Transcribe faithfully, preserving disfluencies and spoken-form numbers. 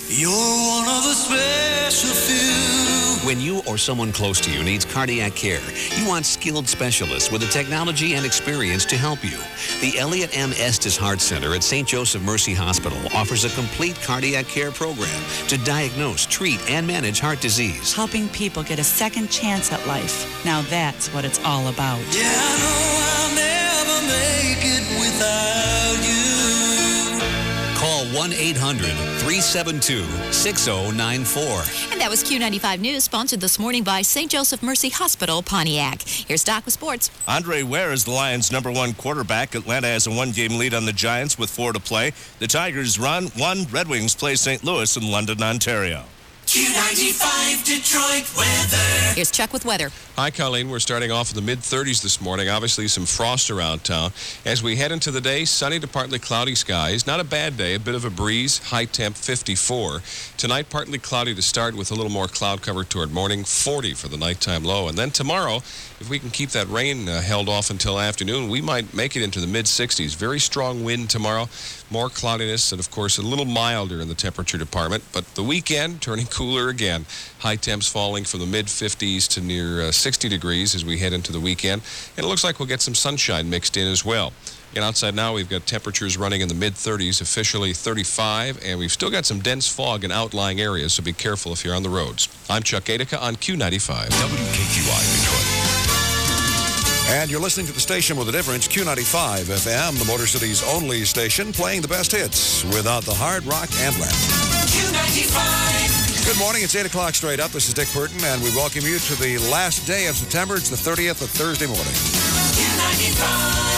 You're one of the special few. When you or someone close to you needs cardiac care, you want skilled specialists with the technology and experience to help you. The Elliot M. Estes Heart Center at Saint Joseph Mercy Hospital offers a complete cardiac care program to diagnose, treat, and manage heart disease. Helping people get a second chance at life. Now that's what it's all about. Yeah, I know I'll never make it without you. Call one eight hundred three seven two six oh nine four. And that was Q ninety-five News, sponsored this morning by Saint Joseph Mercy Hospital, Pontiac. Here's Doc with sports. Andre Ware is the Lions' number one quarterback. Atlanta has a one-game lead on the Giants with four to play. The Tigers run one. Red Wings play Saint Louis in London, Ontario. Q ninety-five Detroit weather. Here's Chuck with weather. Hi, Colleen. We're starting off in the mid-thirties this morning. Obviously, some frost around town. As we head into the day, sunny to partly cloudy skies. Not a bad day. A bit of a breeze. High temp fifty-four. Tonight, partly cloudy to start with a little more cloud cover toward morning. forty for the nighttime low. And then tomorrow, if we can keep that rain uh, held off until afternoon, we might make it into the mid-sixties. Very strong wind tomorrow. More cloudiness and, of course, a little milder in the temperature department. But the weekend, turning cooler again. High temps falling from the mid-fifties to near uh, sixty degrees as we head into the weekend. And it looks like we'll get some sunshine mixed in as well. And outside now, we've got temperatures running in the mid-thirties, officially thirty-five, and we've still got some dense fog in outlying areas, so be careful if you're on the roads. I'm Chuck Gatica on Q ninety-five. W K Q I Detroit. And you're listening to the station with a difference, Q ninety-five F M, the Motor City's only station, playing the best hits without the hard rock anthem. Q ninety-five. Good morning. It's eight o'clock straight up. This is Dick Burton, and we welcome you to the last day of September. It's the thirtieth of Thursday morning. Q ninety-five.